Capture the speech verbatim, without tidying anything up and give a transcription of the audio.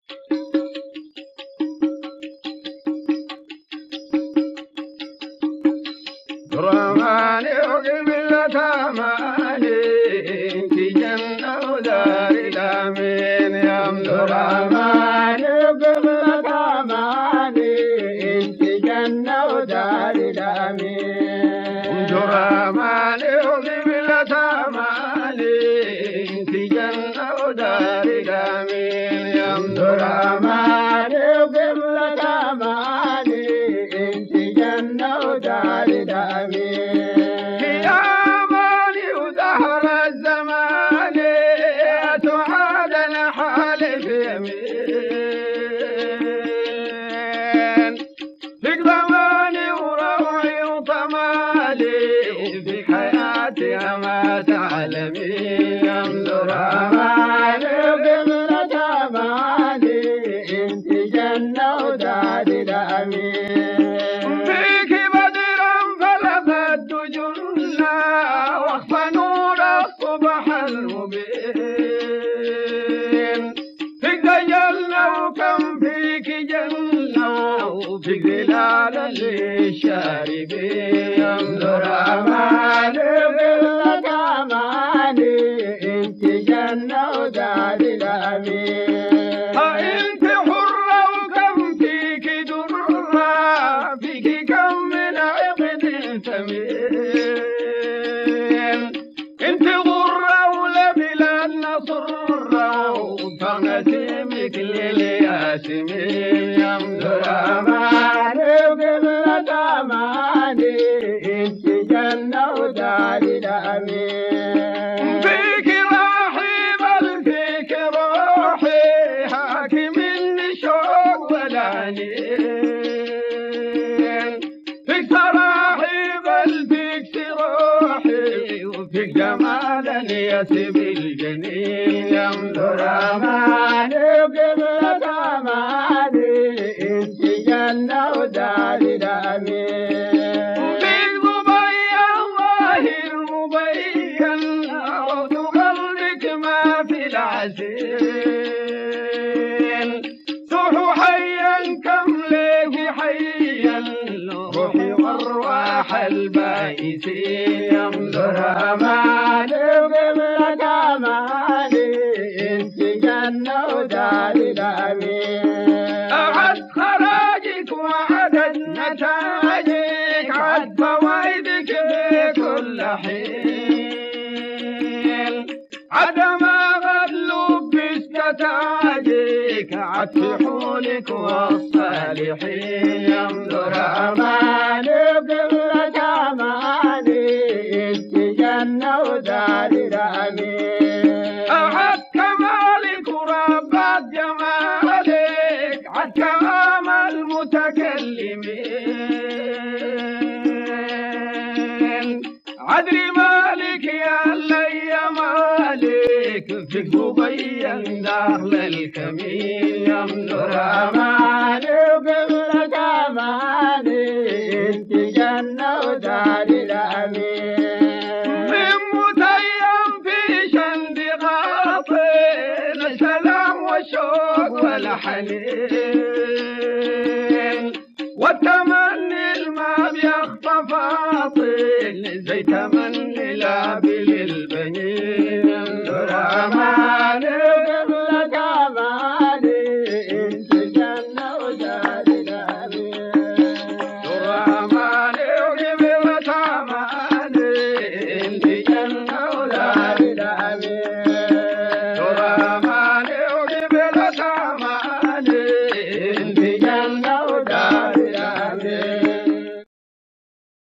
رماني وقبل تماني في جنة ودار الأمين يمد رماني وقبل تماني في جنة ودار الأمين رماني وقبل تماني في جنة ودار الأمين يمد رماني وقبل تماني في جنة ودار الأمين يا مالي ودهر الزمان سعاد الحال في يمين فيك ضماني وروعي وطمالي في حياتي ما تعلمي يمدر أمالي وقبل تمالي انت جنة ودار الأمين فيك جنة وكم فيك جنة وفيك ظلال للشاربين يمدر أماني وقلة أماني انت جنة ودار الأمين انت حرة وكم فيك درة فيك كم من عقد ثمين انت غرة ولبلاد نصر فنسيمك للياسمين يمدر أماني وقبل أماني انت جنة ودار الأمين فيك راحي بل فيك روحي حاكم الشوق والعنين فيك سراحي بل فيك سروحي وفيك جمال يسب الجنين يمدر أماني وقبل أماني انت جنة ودار الأمين فيك ضبيا ظاهر مبين عود قلبك ما في العسين روح حيا كم ليه حيا روحي وارواح البائسين يمدر أماني وقبل أماني انت جنة ودار الأمين أعد خراجك وعدد نتاجك عد فوائدك في كل حين عد ما غلب بستتاجك عد في حولك والصالحين يمدر أماني وقبل أماني انت جنة ودار الأمين أعد كمالك وربات جمالك عد كمام المتكلمين عدل مالك يا لي مالك فيك مبين داخل الكمين يمدر أماني وقبل أماني انت جنة ودار الأمين من متيم في شند غاطل السلام والشوق والحنين والتمني الما بيخطف عاطل زي تمني لابل البنين يمدر أماني